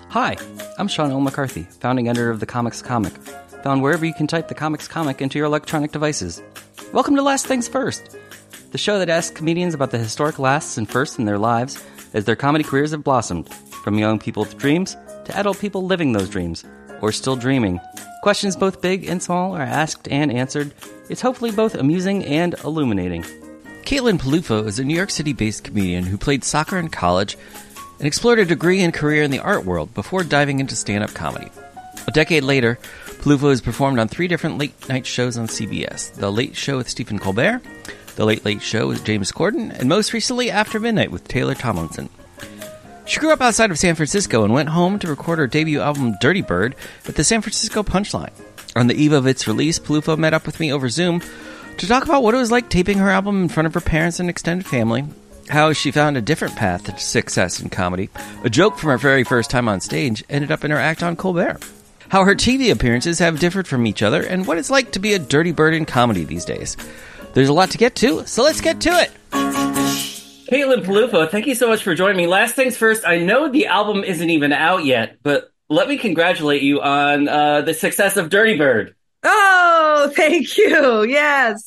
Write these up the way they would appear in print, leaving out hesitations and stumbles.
Hi, I'm Sean L. McCarthy, founding editor of The Comics Comic, found wherever you can type The Comics Comic into your electronic devices. Welcome to Last Things First, the show that asks comedians about the historic lasts and firsts in their lives as their comedy careers have blossomed, from young people with dreams to adult people living those dreams, or still dreaming. Questions both big and small are asked and answered. It's hopefully both amusing and illuminating. Caitlin Peluffo is a New York City-based comedian who played soccer in college and explored a degree and career in the art world before diving into stand-up comedy. A decade later, Peluffo has performed on 3 different late-night shows on CBS: The Late Show with Stephen Colbert, The Late Late Show with James Corden, and most recently, After Midnight with Taylor Tomlinson. She grew up outside of San Francisco and went home to record her debut album, Dirty Bird, at the San Francisco Punchline. On the eve of its release, Peluffo met up with me over Zoom to talk about what it was like taping her album in front of her parents and extended family, how she found a different path to success in comedy, a joke from her very first time on stage ended up in her act on Colbert, how her TV appearances have differed from each other, and what it's like to be a dirty bird in comedy these days. There's a lot to get to, so let's get to it! Caitlin Peluffo, thank you so much for joining me. Last things first, I know the album isn't even out yet, but let me congratulate you on the success of Dirty Bird. Oh, thank you. Yes.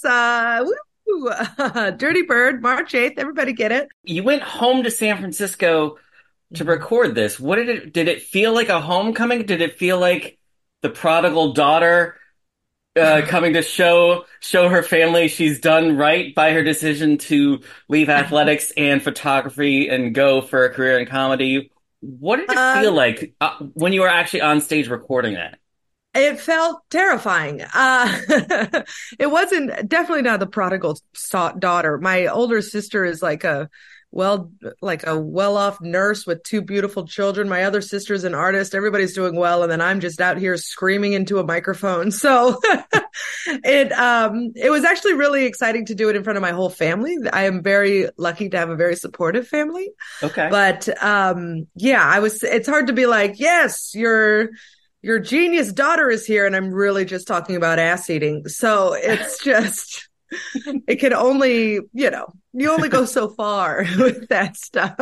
Dirty Bird, March 8th. Everybody get it. You went home to San Francisco to record this. Did it feel like a homecoming? Did it feel like the prodigal daughter coming to show her family she's done right by her decision to leave athletics and photography and go for a career in comedy? What did it feel like when you were actually on stage recording that? It felt terrifying. It wasn't, definitely not the prodigal daughter. My older sister is like a well-off nurse with 2 beautiful children. My other sister's an artist. Everybody's doing well. And then I'm just out here screaming into a microphone. So it was actually really exciting to do it in front of my whole family. I am very lucky to have a very supportive family. Okay. But, it's hard to be like, yes, your genius daughter is here. And I'm really just talking about ass eating. So it's just, it can only, you only go so far with that stuff.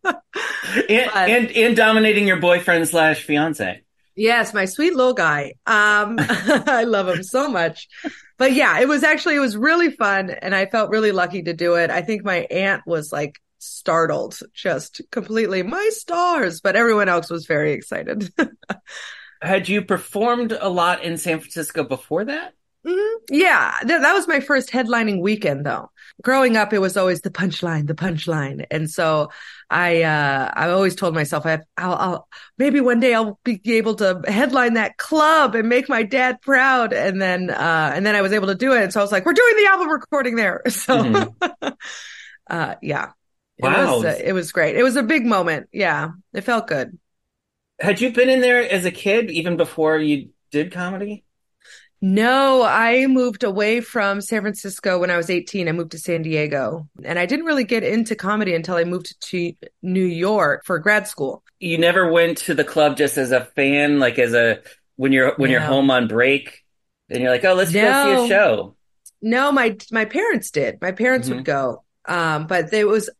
and dominating your boyfriend / fiance. Yes, my sweet little guy. I love him so much. But yeah, it was really fun. And I felt really lucky to do it. I think my aunt was like startled, just completely, my stars. But everyone else was very excited. Had you performed a lot in San Francisco before that? Mm-hmm. Yeah, that was my first headlining weekend, though. Growing up, it was always the punchline. And so I always told myself, I'll maybe one day I'll be able to headline that club and make my dad proud. And then I was able to do it. And so I was like, we're doing the album recording there. So, yeah. Wow. It was great. It was a big moment. Yeah. It felt good. Had you been in there as a kid, even before you did comedy? No, I moved away from San Francisco when I was 18. I moved to San Diego, and I didn't really get into comedy until I moved to New York for grad school. You never went to the club just as a fan, like when you're home on break and you're like, oh, let's go see a show. No, my parents did. My parents would go. But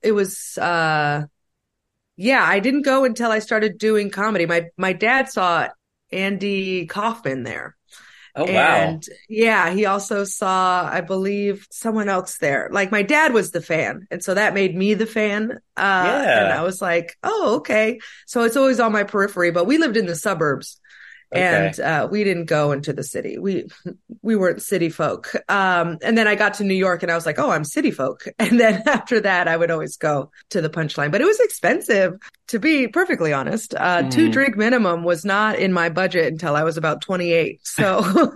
I didn't go until I started doing comedy. My dad saw Andy Kaufman there. Oh, wow. And yeah, he also saw, I believe, someone else there. Like my dad was the fan. And so that made me the fan. And I was like, oh, okay. So it's always on my periphery, but we lived in the suburbs. Okay. And we didn't go into the city. We weren't city folk. And then I got to New York and I was like, oh, I'm city folk. And then after that, I would always go to the Punchline. But it was expensive, to be perfectly honest. 2 drink minimum was not in my budget until I was about 28. So,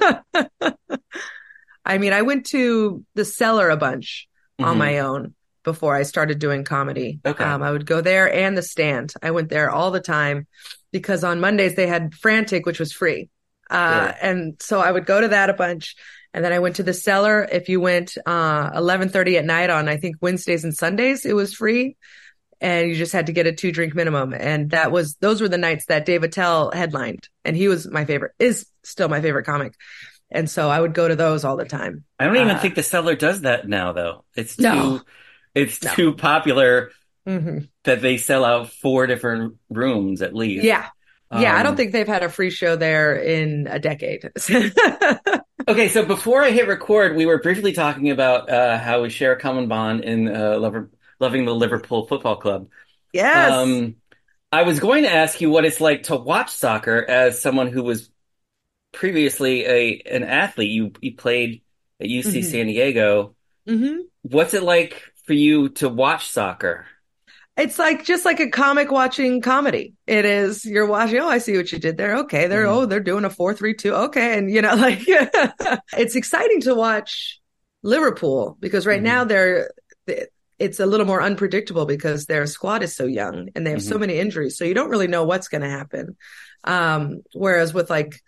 I mean, I went to the Cellar a bunch on my own before I started doing comedy. Okay. I would go there and the Stand. I went there all the time because on Mondays they had Frantic, which was free. And so I would go to that a bunch. And then I went to the Cellar. If you went 11:30 at night on, I think, Wednesdays and Sundays, it was free. And you just had to get a 2 drink minimum. And those were the nights that Dave Attell headlined. And he was is still my favorite comic. And so I would go to those all the time. I don't even think the Cellar does that now, though. It's too popular that they sell out 4 different rooms at least. Yeah. Yeah, I don't think they've had a free show there in a decade. Okay, so before I hit record, we were briefly talking about how we share a common bond in loving the Liverpool Football Club. Yes. I was going to ask you what it's like to watch soccer as someone who was previously an athlete. You played at UC San Diego. Mm-hmm. What's it like for you to watch soccer? It's like just like a comic watching comedy. It is. You're watching. Oh, I see what you did there. Okay, they're doing a 4-3-2. Okay, and like it's exciting to watch Liverpool because right now it's a little more unpredictable because their squad is so young and they have so many injuries, so you don't really know what's going to happen. Whereas with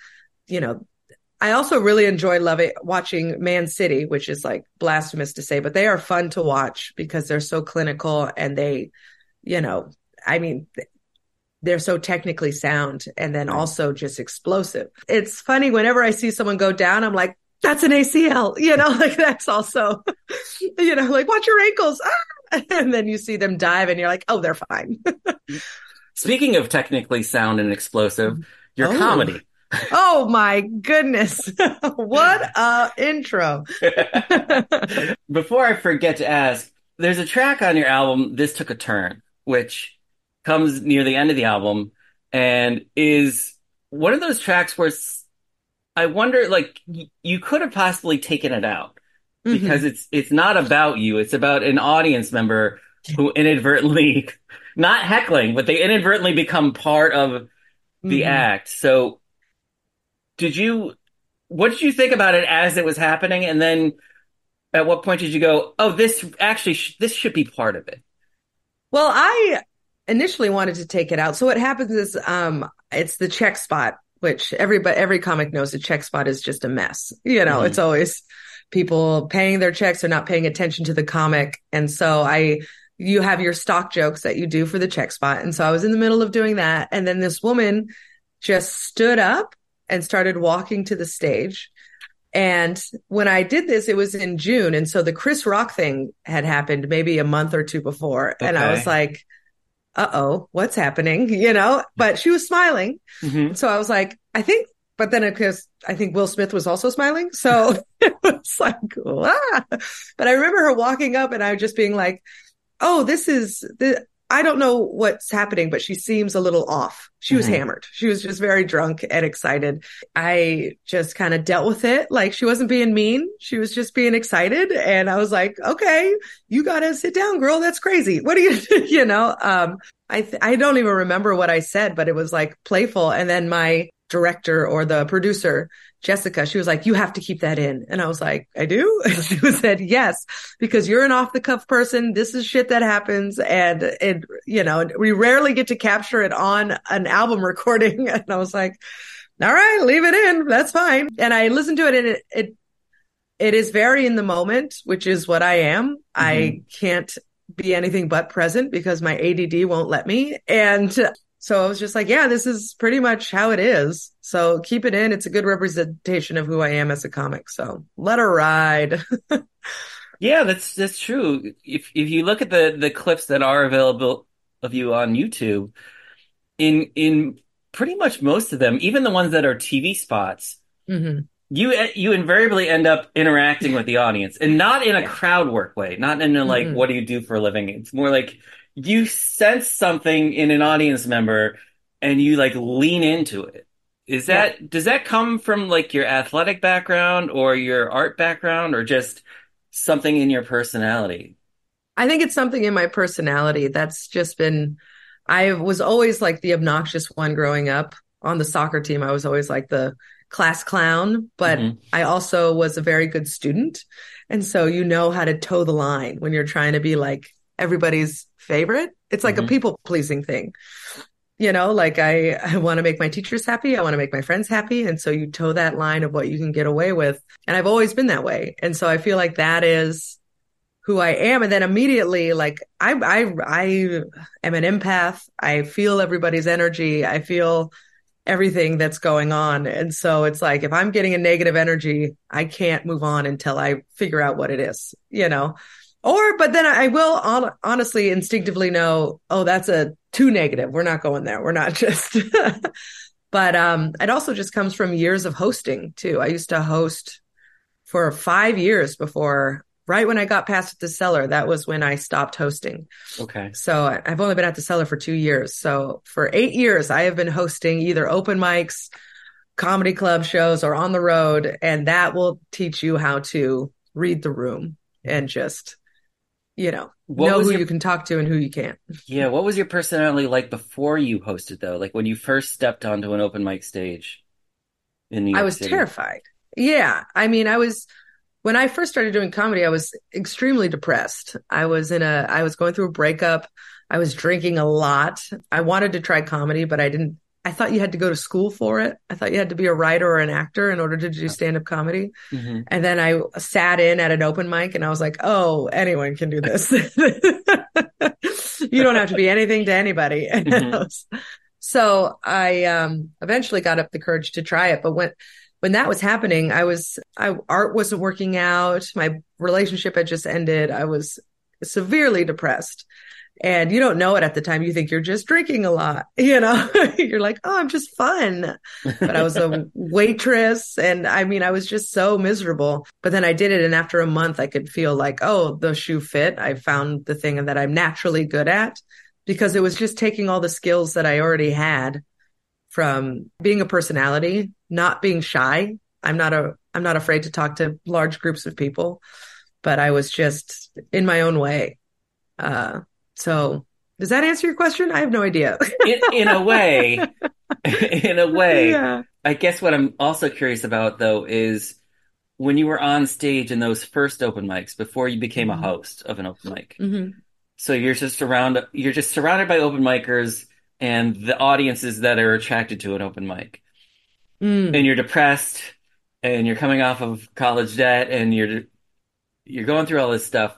I also really enjoy watching Man City, which is like blasphemous to say, but they are fun to watch because they're so clinical and they, they're so technically sound and then also just explosive. It's funny whenever I see someone go down, I'm like, that's an ACL, like that's also, like watch your ankles. Ah! And then you see them dive and you're like, oh, they're fine. Speaking of technically sound and explosive, your comedy. Oh my goodness. What a intro. Before I forget to ask, there's a track on your album, This Took a Turn, which comes near the end of the album and is one of those tracks where I wonder, like, you could have possibly taken it out because it's not about you. It's about an audience member who inadvertently, not heckling, but they inadvertently become part of the act. So what did you think about it as it was happening? And then at what point did you go, oh, this should be part of it? Well, I initially wanted to take it out. So what happens is, it's the check spot, which every comic knows the check spot is just a mess. It's always people paying their checks or not paying attention to the comic. And so you have your stock jokes that you do for the check spot. And so I was in the middle of doing that. And then this woman just stood up and started walking to the stage. And when I did this, it was in June. And so the Chris Rock thing had happened maybe a month or two before. Okay. And I was like, uh-oh, what's happening? But she was smiling. So I was like, but then because I think Will Smith was also smiling. So it was like, ah. But I remember her walking up and I just being like, oh, I don't know what's happening, but she seems a little off. She was hammered. She was just very drunk and excited. I just kind of dealt with it. Like she wasn't being mean. She was just being excited. And I was like, okay, you got to sit down, girl. That's crazy. What do you, I don't even remember what I said, but it was like playful. And then my director or the producer, Jessica, she was like, you have to keep that in. And I was like, I do? And she said, yes, because you're an off the cuff person. This is shit that happens. And we rarely get to capture it on an album recording. And I was like, all right, leave it in. That's fine. And I listened to it and it is very in the moment, which is what I am. I can't be anything but present because my ADD won't let me. And so I was just like, yeah, this is pretty much how it is. So keep it in. It's a good representation of who I am as a comic. So let her ride. Yeah, that's true. If you look at the clips that are available of you on YouTube, in pretty much most of them, even the ones that are TV spots, you invariably end up interacting with the audience, and not in a crowd work way, not in a like, what do you do for a living? It's more like you sense something in an audience member and you like lean into it. Does that come from like your athletic background or your art background or just something in your personality? I think it's something in my personality that's just I was always like the obnoxious one growing up on the soccer team. I was always like the class clown, but I also was a very good student. And so how to toe the line when you're trying to be like everybody's favorite. It's like a people pleasing thing. Like I want to make my teachers happy. I want to make my friends happy. And so you toe that line of what you can get away with. And I've always been that way. And so I feel like that is who I am. And then immediately, like I am an empath. I feel everybody's energy. I feel everything that's going on. And so it's like, if I'm getting a negative energy, I can't move on until I figure out what it is, but then I will honestly instinctively know, oh, that's a too negative. We're not going there. We're not just, but it also just comes from years of hosting too. I used to host for 5 years before, right when I got past the Cellar, that was when I stopped hosting. Okay. So I've only been at the Cellar for 2 years. So for 8 years, I have been hosting either open mics, comedy club shows, or on the road. And that will teach you how to read the room and just, know who you can talk to and who you can't. Yeah. What was your personality like before you hosted though? Like when you first stepped onto an open mic stage in New York City? I was terrified. Yeah. I mean, when I first started doing comedy, I was extremely depressed. I was going through a breakup. I was drinking a lot. I wanted to try comedy, but I thought you had to go to school for it. I thought you had to be a writer or an actor in order to do stand-up comedy. Mm-hmm. And then I sat in at an open mic and I was like, oh, anyone can do this. You don't have to be anything to anybody. Mm-hmm. So I eventually got up the courage to try it. But when that was happening, art wasn't working out. My relationship had just ended. I was severely depressed. And you don't know it at the time. You think you're just drinking a lot, you're like, oh, I'm just fun. But I was a waitress. And I mean, I was just so miserable. But then I did it. And after a month, I could feel like, oh, the shoe fit. I found the thing that I'm naturally good at, because it was just taking all the skills that I already had from being a personality, not being shy. I'm not afraid to talk to large groups of people, but I was just in my own way. So does that answer your question? I have no idea. in a way, yeah. I guess what I'm also curious about though is when you were on stage in those first open mics before you became a host of an open mic. Mm-hmm. So you're just surrounded by open micers and the audiences that are attracted to an open mic. And you're depressed and you're coming off of college debt and you're going through all this stuff.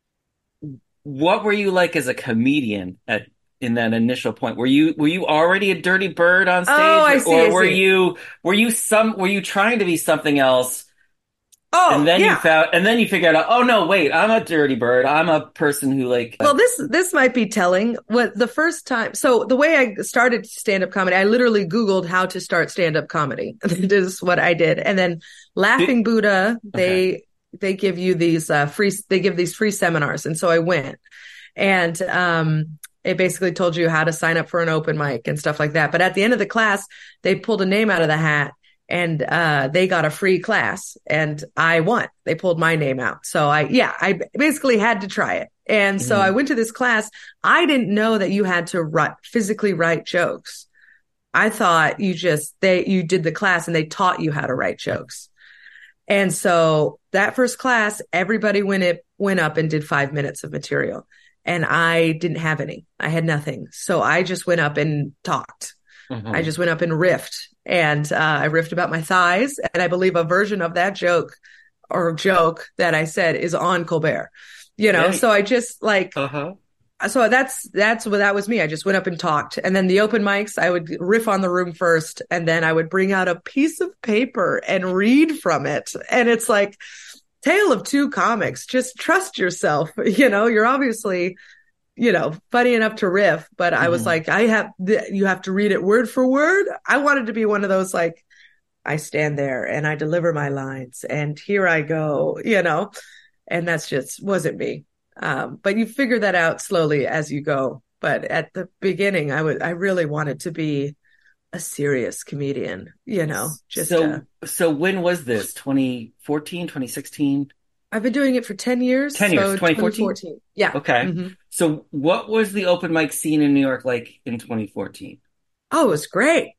What were you like as a comedian in that initial point? Were you already a dirty bird on stage? Oh, I see. Or were you trying to be something else? Oh, and then you figured out, oh no, wait, I'm a dirty bird. I'm a person who well, this might be telling. What the first time, so the way I started stand-up comedy, I literally Googled how to start stand-up comedy. That is what I did. And then Laughing Buddha, they give you these free seminars. And so I went, and it basically told you how to sign up for an open mic and stuff like that. But at the end of the class, they pulled a name out of the hat and they got a free class and I won. They pulled my name out. So I basically had to try it. And so I went to this class. I didn't know that you had to physically write jokes. I thought you did the class and they taught you how to write jokes. And so that first class, everybody went up and did 5 minutes of material. And I didn't have any. I had nothing. So I just went up and talked. Mm-hmm. I just went up and riffed. And I riffed about my thighs. And I believe a version of that joke that I said is on Colbert. Right. So I just so that was me. I just went up and talked. And then the open mics, I would riff on the room first. And then I would bring out a piece of paper and read from it. And it's like, tale of two comics. Just trust yourself. You're obviously, funny enough to riff, but I was like, you have to read it word for word. I wanted to be one of those, like, I stand there and I deliver my lines and here I go, and that's just wasn't me. But you figure that out slowly as you go. But at the beginning, I really wanted to be a serious comedian, So when was this? 2014, 2016? I've been doing it for 10 years. 10 years, 2014? Yeah. Okay. Mm-hmm. So what was the open mic scene in New York like in 2014? Oh, it was great.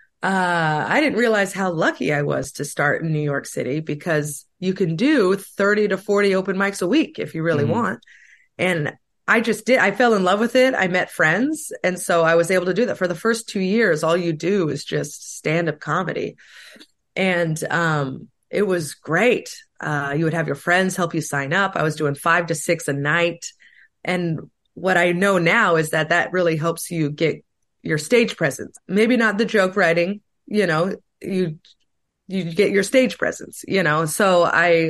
I didn't realize how lucky I was to start in New York City, because you can do 30 to 40 open mics a week if you really want. And I just did. I fell in love with it. I met friends. And so I was able to do that for the first 2 years. All you do is just stand-up comedy. And it was great. You would have your friends help you sign up. I was doing 5 to 6 a night. And what I know now is that really helps you get your stage presence. Maybe not the joke writing, you get your stage presence, So I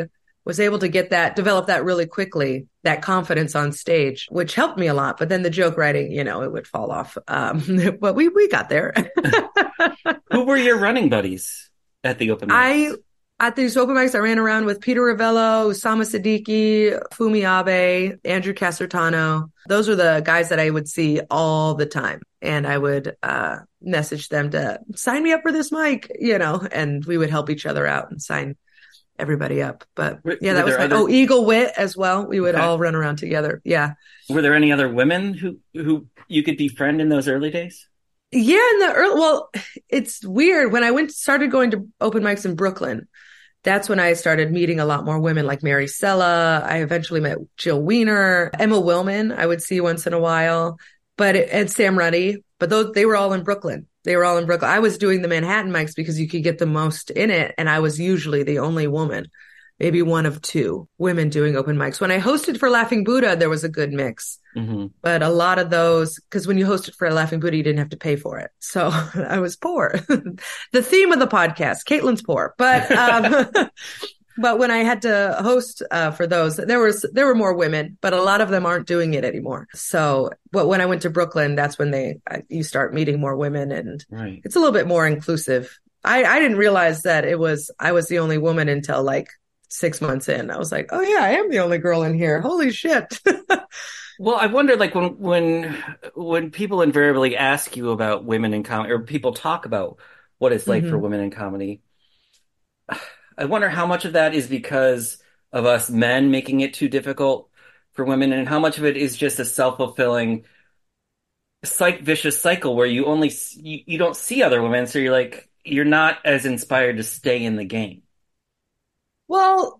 was able to develop that really quickly, that confidence on stage, which helped me a lot. But then the joke writing, it would fall off. But we got there. Who were your running buddies at the open mics? At these open mics, I ran around with Peter Ravello, Usama Siddiqui, Fumi Abe, Andrew Casertano. Those are the guys that I would see all the time. And I would message them to sign me up for this mic, and we would help each other out and sign everybody up. But yeah, that was fun. Oh, Eagle Wit as well. We would all run around together. Yeah. Were there any other women who you could befriend in those early days? Yeah, it's weird. When I started going to open mics in Brooklyn, that's when I started meeting a lot more women like Mary Sella. I eventually met Jill Weiner, Emma Willman, I would see once in a while, and Sam Ruddy. But they were all in Brooklyn. I was doing the Manhattan mics because you could get the most in it. And I was usually the only woman, maybe one of two women doing open mics. When I hosted for Laughing Buddha, there was a good mix. Mm-hmm. But a lot of those, because when you hosted for Laughing Buddha, you didn't have to pay for it. So I was poor. The theme of the podcast, Caitlin's poor. But but when I had to host for those, there were more women, but a lot of them aren't doing it anymore. So, but when I went to Brooklyn, that's when you start meeting more women, and It's a little bit more inclusive. I didn't realize that I was the only woman until like 6 months in. I was like, oh yeah, I am the only girl in here. Holy shit. Well, I wonder, like, when people invariably ask you about women in comedy, or people talk about what it's like for women in comedy, I wonder how much of that is because of us men making it too difficult for women, and how much of it is just a self-fulfilling vicious cycle where you don't see other women, so you're not as inspired to stay in the game. Well,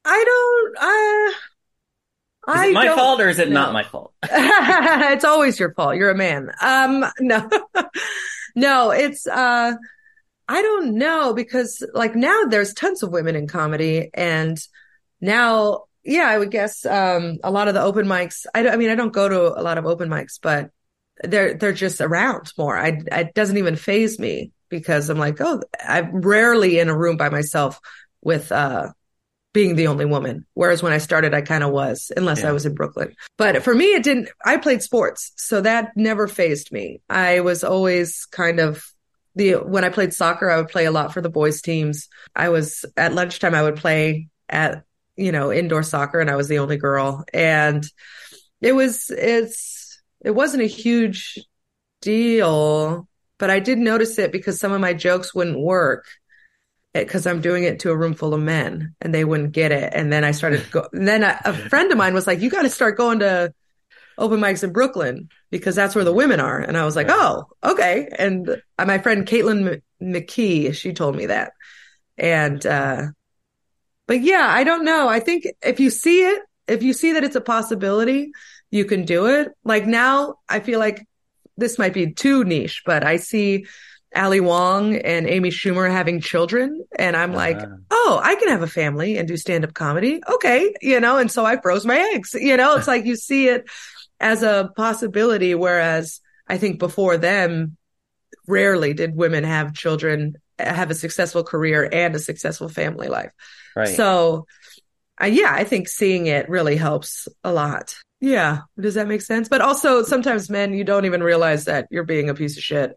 Is it my fault, or is it not my fault? It's always your fault. You're a man. No, no, it's, I don't know, because like now there's tons of women in comedy, and now, yeah, I would guess, a lot of the open mics, I don't go to a lot of open mics, but they're just around more. It doesn't even faze me, because I'm like, oh, I'm rarely in a room by myself with, being the only woman. Whereas when I started, I kind of was, unless I was in Brooklyn. But for me, I played sports, so that never fazed me. I was always kind of when I played soccer, I would play a lot for the boys teams. At lunchtime, I would play at, indoor soccer, and I was the only girl. And it wasn't a huge deal, but I did notice it because some of my jokes wouldn't work, because I'm doing it to a room full of men, and they wouldn't get it. And then I started a friend of mine was like, you got to start going to open mics in Brooklyn, because that's where the women are. And I was like, oh, okay. And my friend Caitlin McKee, she told me that. And, but yeah, I don't know. I think if you see that it's a possibility, you can do it. Like now, I feel like this might be too niche, but I see Ali Wong and Amy Schumer having children, and I'm like, oh, I can have a family and do stand-up comedy. Okay. And so I froze my eggs, it's like you see it as a possibility. Whereas I think before them, rarely did women have children, have a successful career and a successful family life. Right. So I think seeing it really helps a lot. Yeah. Does that make sense? But also sometimes men, you don't even realize that you're being a piece of shit.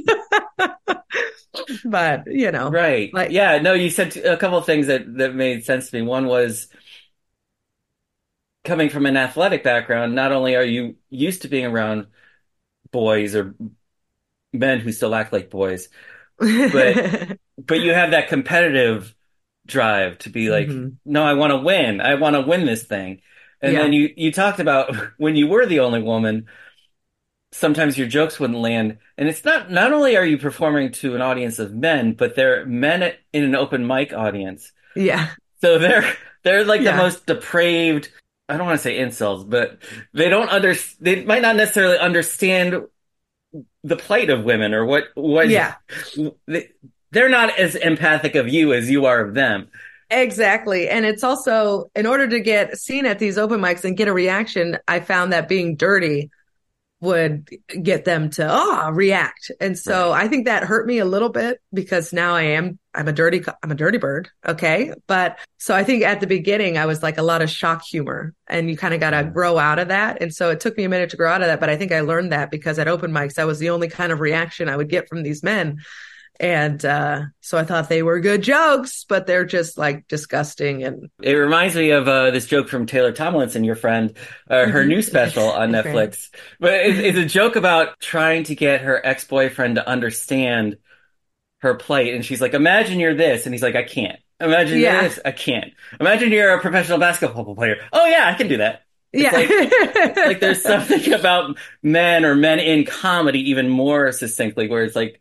But, Right. Like, yeah. No, you said a couple of things that made sense to me. One was, coming from an athletic background, not only are you used to being around boys or men who still act like boys, but you have that competitive drive to be like, no, I want to win. I want to win this thing. And then you talked about when you were the only woman, sometimes your jokes wouldn't land. And it's not only are you performing to an audience of men, but they're men in an open mic audience. Yeah. So they're like the most depraved, I don't want to say incels, but they might not necessarily understand the plight of women, or what they're not as empathic of you as you are of them. Exactly. And it's also, in order to get seen at these open mics and get a reaction, I found that being dirty would get them to react. And so I think that hurt me a little bit because now I'm a dirty bird. Okay. But so I think at the beginning I was like a lot of shock humor, and you kind of got to grow out of that. And so it took me a minute to grow out of that. But I think I learned that because at open mics, that was the only kind of reaction I would get from these men. And so I thought they were good jokes, but they're just like disgusting. And it reminds me of this joke from Taylor Tomlinson, your friend, her new special on Netflix. But it's a joke about trying to get her ex-boyfriend to understand her plight. And she's like, imagine you're this. And he's like, I can't. Imagine you're this. I can't. Imagine you're a professional basketball player. Oh, yeah, I can do that. It's like there's something about men or men in comedy even more succinctly where it's like,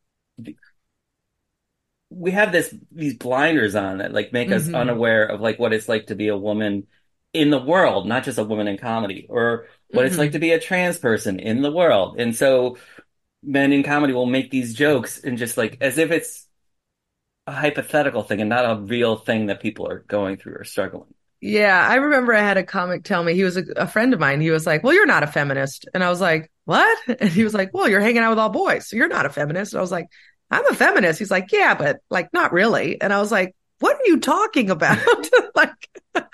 we have these blinders on that like make us unaware of like what it's like to be a woman in the world, not just a woman in comedy, or what it's like to be a trans person in the world. And so men in comedy will make these jokes and just like as if it's a hypothetical thing and not a real thing that people are going through or struggling. Yeah, I remember I had a comic tell me, he was a friend of mine. He was like, well, you're not a feminist. And I was like, what? And he was like, well, you're hanging out with all boys, so you're not a feminist. And I was like, I'm a feminist. He's like, yeah, but like, not really. And I was like, what are you talking about? Like,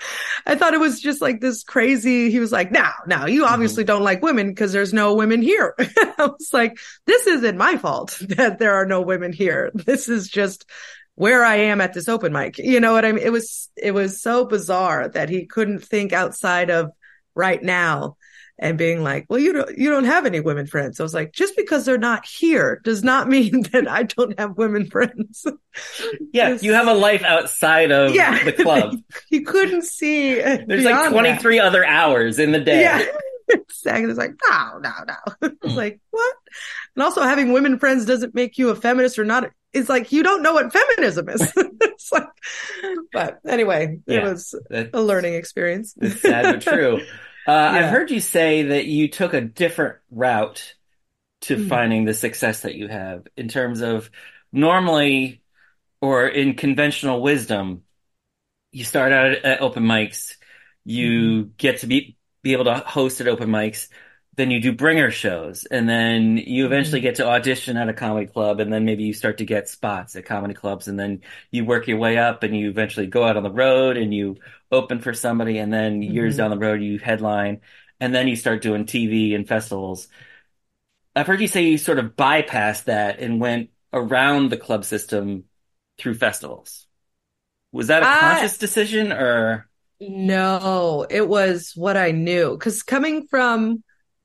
I thought it was just like this crazy. He was like, no, you obviously don't like women because there's no women here. I was like, this isn't my fault that there are no women here. This is just where I am at this open mic. You know what I mean? It was so bizarre that he couldn't think outside of right now. And being like, well, you don't have any women friends. I was like, just because they're not here does not mean that I don't have women friends. Yeah, you have a life outside of the club. You couldn't see. There's like 23 other hours in the day. Yeah, exactly. It's like, no. I was like, what? And also having women friends doesn't make you a feminist or not. It's like, you don't know what feminism is. It's like, but anyway, it was a learning experience. It's sad but true. I've heard you say that you took a different route to finding the success that you have in terms of normally or in conventional wisdom, you start out at open mics, you get to be able to host at open mics, then you do bringer shows, and then you eventually get to audition at a comedy club, and then maybe you start to get spots at comedy clubs, and then you work your way up, and you eventually go out on the road, and you open for somebody, and then years down the road, you headline, and then you start doing TV and festivals. I've heard you say you sort of bypassed that and went around the club system through festivals. Was that a conscious decision, or? No, it was what I knew. Because coming from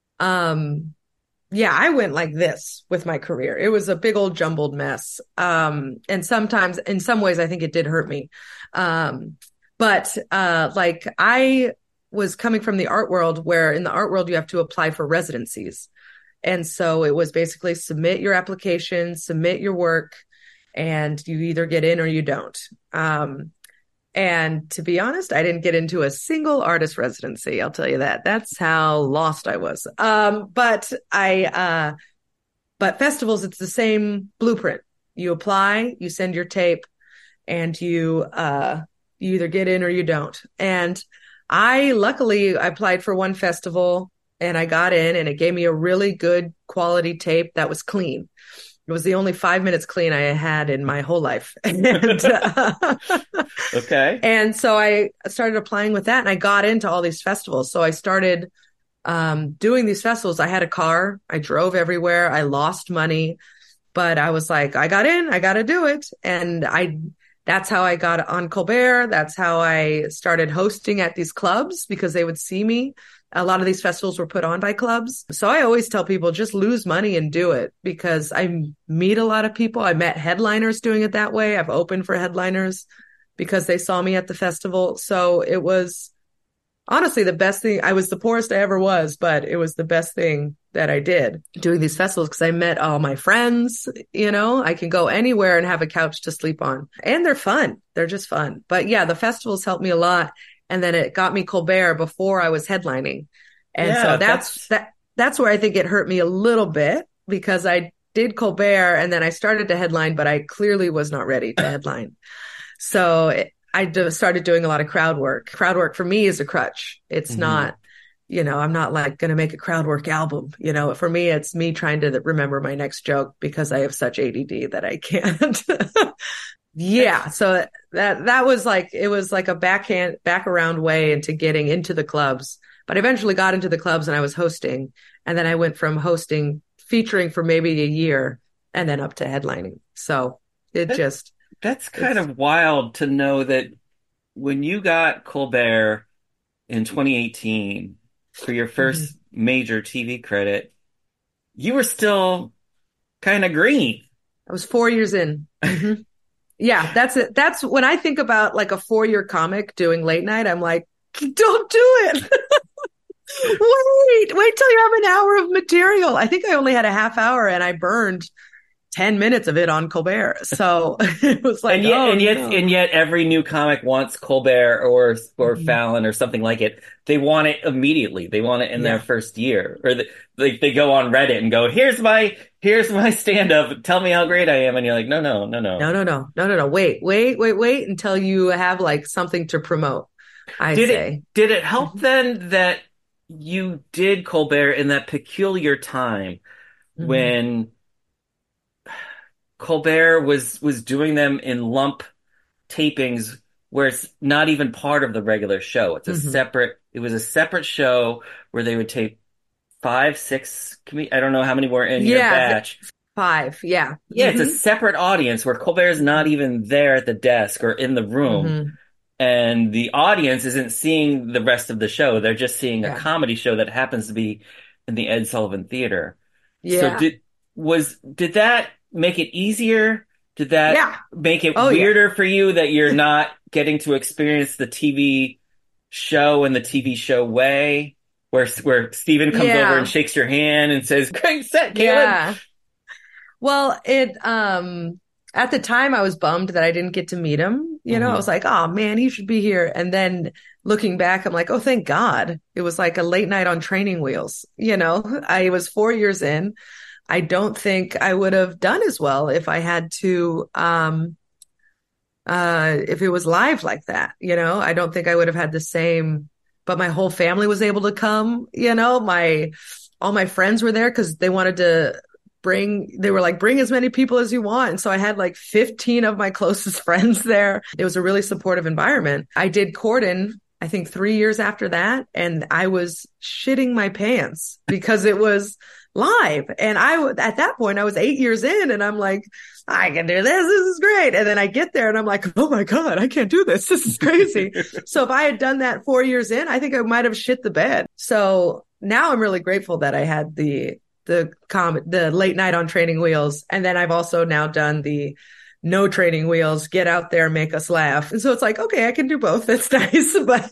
I went like this with my career. It was a big old jumbled mess. And sometimes in some ways, I think it did hurt me. But like I was coming from the art world, where in the art world, you have to apply for residencies. And so it was basically submit your application, submit your work, and you either get in or you don't. And to be honest, I didn't get into a single artist residency. I'll tell you that. That's how lost I was. But festivals, it's the same blueprint. You apply, you send your tape, and you either get in or you don't. And I applied for one festival and I got in, and it gave me a really good quality tape that was clean. It was the only 5 minutes clean I had in my whole life. And, okay. And so I started applying with that, and I got into all these festivals. So I started doing these festivals. I had a car. I drove everywhere. I lost money, but I was like, I got in, I got to do it. And that's how I got on Colbert. That's how I started hosting at these clubs, because they would see me. A lot of these festivals were put on by clubs. So I always tell people, just lose money and do it, because I meet a lot of people. I met headliners doing it that way. I've opened for headliners because they saw me at the festival. So it was honestly the best thing. I was the poorest I ever was, but it was the best thing that I did doing these festivals, because I met all my friends. You know, I can go anywhere and have a couch to sleep on, and they're fun. They're just fun. But yeah, the festivals helped me a lot. And then it got me Colbert before I was headlining. And so that's where I think it hurt me a little bit, because I did Colbert and then I started to headline, but I clearly was not ready to headline. So I started doing a lot of crowd work. Crowd work for me is a crutch. It's not I'm not like going to make a crowd work album. For me, it's me trying to remember my next joke because I have such ADD that I can't. Yeah. So that was like, it was like a back around way into getting into the clubs, but I eventually got into the clubs and I was hosting. And then I went from hosting, featuring for maybe a year and then up to headlining. So that's kind of wild to know that when you got Colbert in 2018 for your first major TV credit, you were still kind of green. I was 4 years in. Mm-hmm. Yeah, that's it. That's when I think about like a 4-year comic doing late night, I'm like, don't do it. Wait till you have an hour of material. I think I only had a half hour and I burned 10 minutes of it on Colbert. So it was like, and yet every new comic wants Colbert or Fallon or something like it. They want it immediately. They want it in their first year, or they go on Reddit and go, here's my stand up. Tell me how great I am. And you're like, no. Wait until you have like something to promote. Did it help then that you did Colbert in that peculiar time when Colbert was doing them in lump tapings where it's not even part of the regular show. It's it was a separate show where they would tape 5, 6, I don't know how many were in your batch. 5, yeah. Yeah, it's a separate audience where Colbert's not even there at the desk or in the room. And the audience isn't seeing the rest of the show. They're just seeing a comedy show that happens to be in the Ed Sullivan Theater. Yeah. So did that make it easier? Did that make it weirder for you that you're not getting to experience the TV show in the TV show way, where Steven comes over and shakes your hand and says, "Great set, Caleb." Yeah. Well, at the time I was bummed that I didn't get to meet him. I was like, oh man, he should be here. And then looking back, I'm like, oh, thank God. It was like a late night on training wheels. I was 4 years in. I don't think I would have done as well if I had to, if it was live like that, I don't think I would have had the same, but my whole family was able to come, all my friends were there because they wanted to they were like, bring as many people as you want. And so I had like 15 of my closest friends there. It was a really supportive environment. I did Corden, I think 3 years after that. And I was shitting my pants because it was live. And at that point, I was 8 years in and I'm like, I can do this. This is great. And then I get there and I'm like, oh my God, I can't do this. This is crazy. So if I had done that 4 years in, I think I might have shit the bed. So now I'm really grateful that I had the late night on training wheels. And then I've also now done the no training wheels, get out there, make us laugh. And so it's like, okay, I can do both. That's nice. But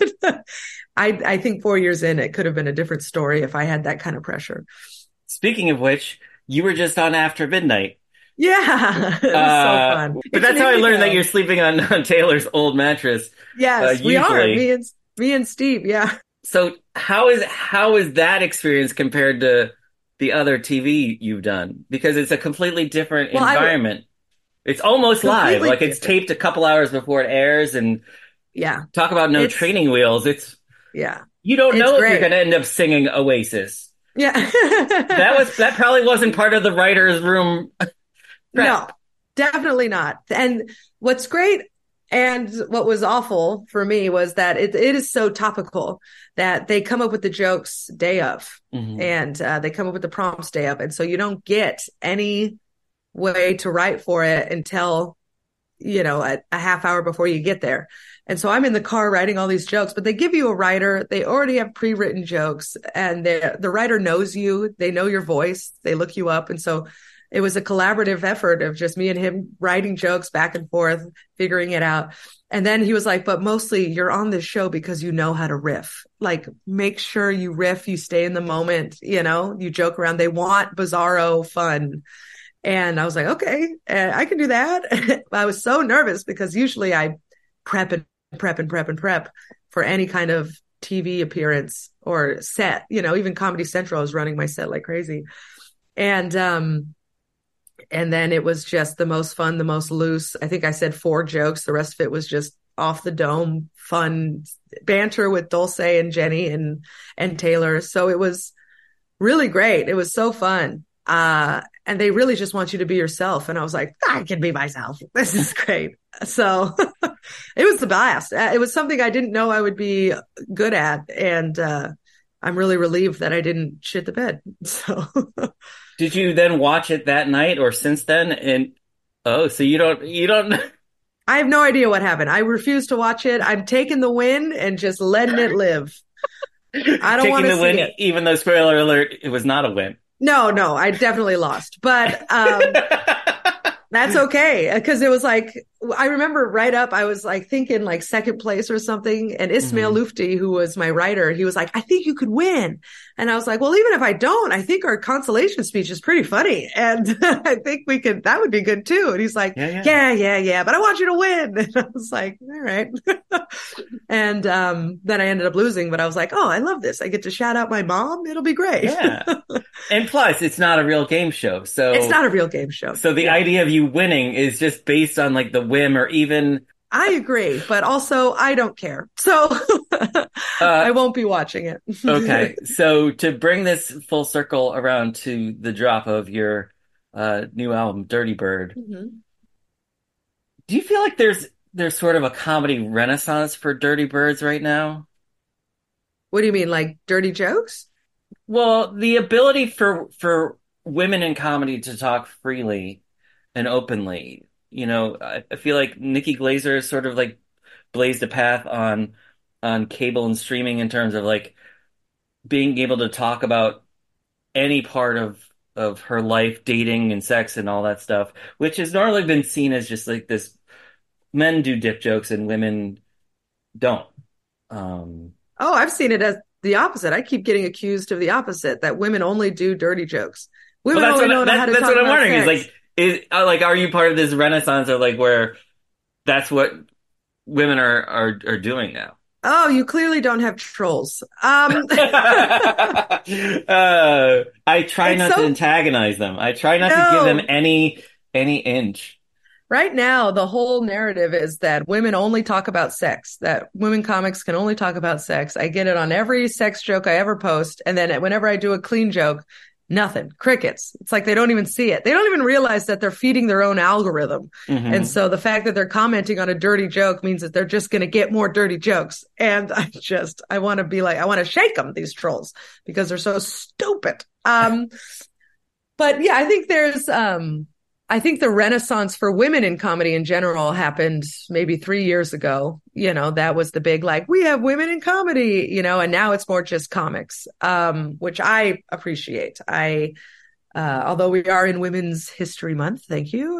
I think 4 years in, it could have been a different story if I had that kind of pressure. Speaking of which, you were just on After Midnight. Yeah. It was so fun. But that's how I learned that you're sleeping on Taylor's old mattress. Yes, we are. Me and Steve. Yeah. So how is that experience compared to the other TV you've done? Because it's a completely different environment. It's almost live. Like it's taped a couple hours before it airs, and talk about no training wheels. You don't know if you're going to end up singing Oasis. Yeah. that probably wasn't part of the writer's room. No, definitely not. And what's great and what was awful for me was that it is so topical that they come up with the jokes day of and they come up with the prompts day of. And so you don't get any way to write for it until, a half hour before you get there. And so I'm in the car writing all these jokes, but they give you a writer. They already have pre-written jokes and the writer knows you. They know your voice. They look you up. And so it was a collaborative effort of just me and him writing jokes back and forth, figuring it out. And then he was like, but mostly you're on this show because you know how to riff. Like, make sure you riff, you stay in the moment, you joke around. They want bizarro fun. And I was like, okay, I can do that. I was so nervous because usually I prep for any kind of TV appearance or set, even Comedy Central, I was running my set like crazy. And then it was just the most fun, the most loose. I think I said 4 jokes. The rest of it was just off the dome, fun banter with Dulce and Jenny and Taylor. So it was really great. It was so fun. And they really just want you to be yourself. And I was like, I can be myself. This is great. So it was the blast. It was something I didn't know I would be good at. And, I'm really relieved that I didn't shit the bed. So did you then watch it that night or since then? And so you don't. I have no idea what happened. I refuse to watch it. I'm taking the win and just letting it live. I don't want to see it. Even though, spoiler alert, it was not a win. No, I definitely lost, but that's okay. Because it was like, I remember right up, I was like thinking like second place or something. And Ismail Lufti, who was my writer, he was like, I think you could win. And I was like, well, even if I don't, I think our consolation speech is pretty funny. And I think that would be good too. And he's like, yeah, but I want you to win. And I was like, all right. And then I ended up losing, but I was like, oh, I love this. I get to shout out my mom. It'll be great. Yeah. And plus, it's not a real game show. So it's not a real game show. So the idea of you winning is just based on like the whim or even. I agree, but also I don't care. So I won't be watching it. Okay. So to bring this full circle around to the drop of your new album, Dirty Bird, do you feel like there's sort of a comedy renaissance for Dirty Birds right now? What do you mean, like dirty jokes? Well, the ability for women in comedy to talk freely and openly. You know, I feel like Nikki Glaser sort of like blazed a path on cable and streaming in terms of like being able to talk about any part of her life, dating and sex and all that stuff, which has normally been seen as just like this, men do dip jokes and women don't. I've seen it as the opposite. I keep getting accused of the opposite, that women only do dirty jokes. Women only know how to talk about sex. That's what I'm wondering. Is are you part of this renaissance of like where that's what women are doing now? Oh, you clearly don't have trolls. I try not to antagonize them. I try not to give them any inch. Right now, the whole narrative is that women only talk about sex, that women comics can only talk about sex. I get it on every sex joke I ever post. And then whenever I do a clean joke, nothing. Crickets. It's like they don't even see it. They don't even realize that they're feeding their own algorithm. And so the fact that they're commenting on a dirty joke means that they're just going to get more dirty jokes. And I want to be like, I want to shake them, these trolls, because they're so stupid. But yeah, I think the renaissance for women in comedy in general happened maybe 3 years ago. You know, that was the big, like, we have women in comedy, you know, and now it's more just comics, which I appreciate. Although we are in Women's History Month, thank you.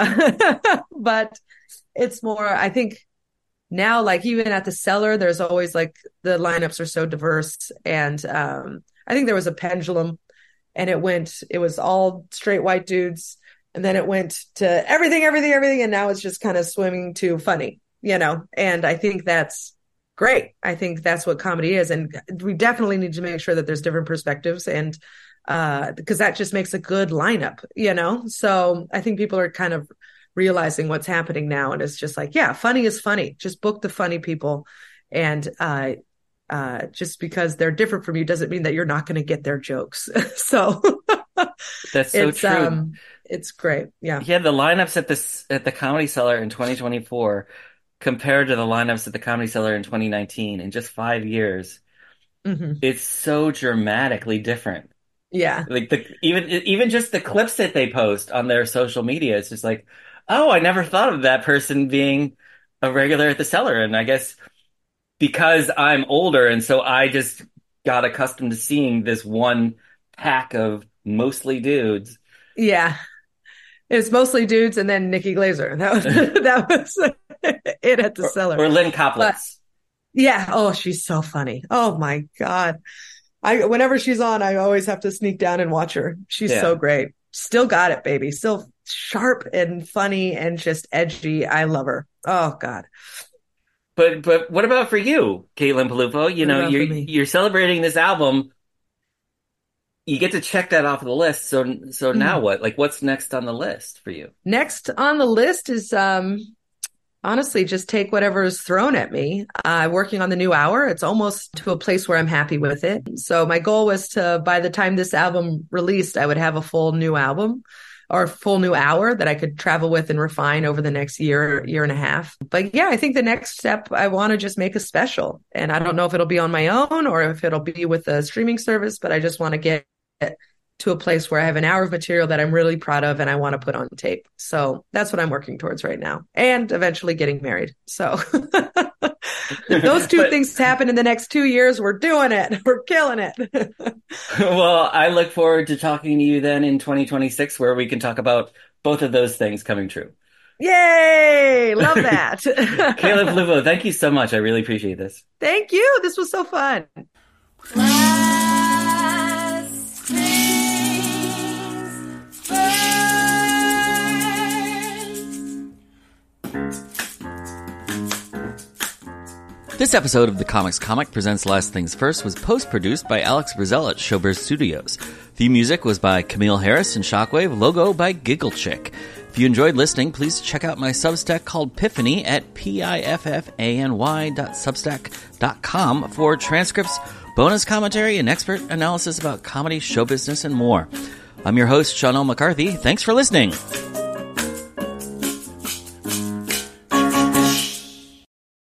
But it's more, I think now, like even at the Cellar, there's always like the lineups are so diverse. And I think there was a pendulum and it was all straight white dudes. And then it went to everything. And now it's just kind of swimming to funny, you know, and I think that's great. I think that's what comedy is. And we definitely need to make sure that there's different perspectives and because that just makes a good lineup, you know? So I think people are kind of realizing what's happening now. And it's just like, yeah, funny is funny. Just book the funny people. And just because they're different from you doesn't mean that you're not going to get their jokes. So that's so true. It's great. Yeah. Yeah. The lineups at the Comedy Cellar in 2024 compared to the lineups at the Comedy Cellar in 2019 in just 5 years, it's so dramatically different. Yeah. Like even just the clips that they post on their social media, it's just like, oh, I never thought of that person being a regular at the Cellar. And I guess because I'm older and so I just got accustomed to seeing this one pack of mostly dudes. Yeah. It's mostly dudes and then Nikki Glaser. That was it at the Cellar. Or Lynn Koplitz. Yeah. Oh, she's so funny. Oh my God. Whenever she's on, I always have to sneak down and watch her. She's so great. Still got it, baby. Still sharp and funny and just edgy. I love her. Oh God. But what about for you, Caitlin Peluffo? You know, you're celebrating this album. You get to check that off of the list. So now what? Like, what's next on the list for you? Next on the list is Honestly, just take whatever is thrown at me. Working on the new hour, it's almost to a place where I'm happy with it. So my goal was to, by the time this album released, I would have a full new album or full new hour that I could travel with and refine over the next year and a half. But yeah, I think the next step, I want to just make a special. And I don't know if it'll be on my own or if it'll be with a streaming service, but I just want to get to a place where I have an hour of material that I'm really proud of and I want to put on tape. So that's what I'm working towards right now, and eventually getting married. So those two things happen in the next 2 years. We're doing it. We're killing it. Well, I look forward to talking to you then in 2026, where we can talk about both of those things coming true. Yay! Love that. Caleb Luvo, thank you so much. I really appreciate this. Thank you. This was so fun. This episode of The Comics Comic Presents Last Things First was post-produced by Alex Brazell at Showbiz Studios. Theme music was by Camille Harris and Shockwave, logo by Giggle Chick. If you enjoyed listening, please check out my Substack called Piffany at piffany.substack.com for transcripts, bonus commentary, and expert analysis about comedy, show business, and more. I'm your host, Sean L. McCarthy. Thanks for listening.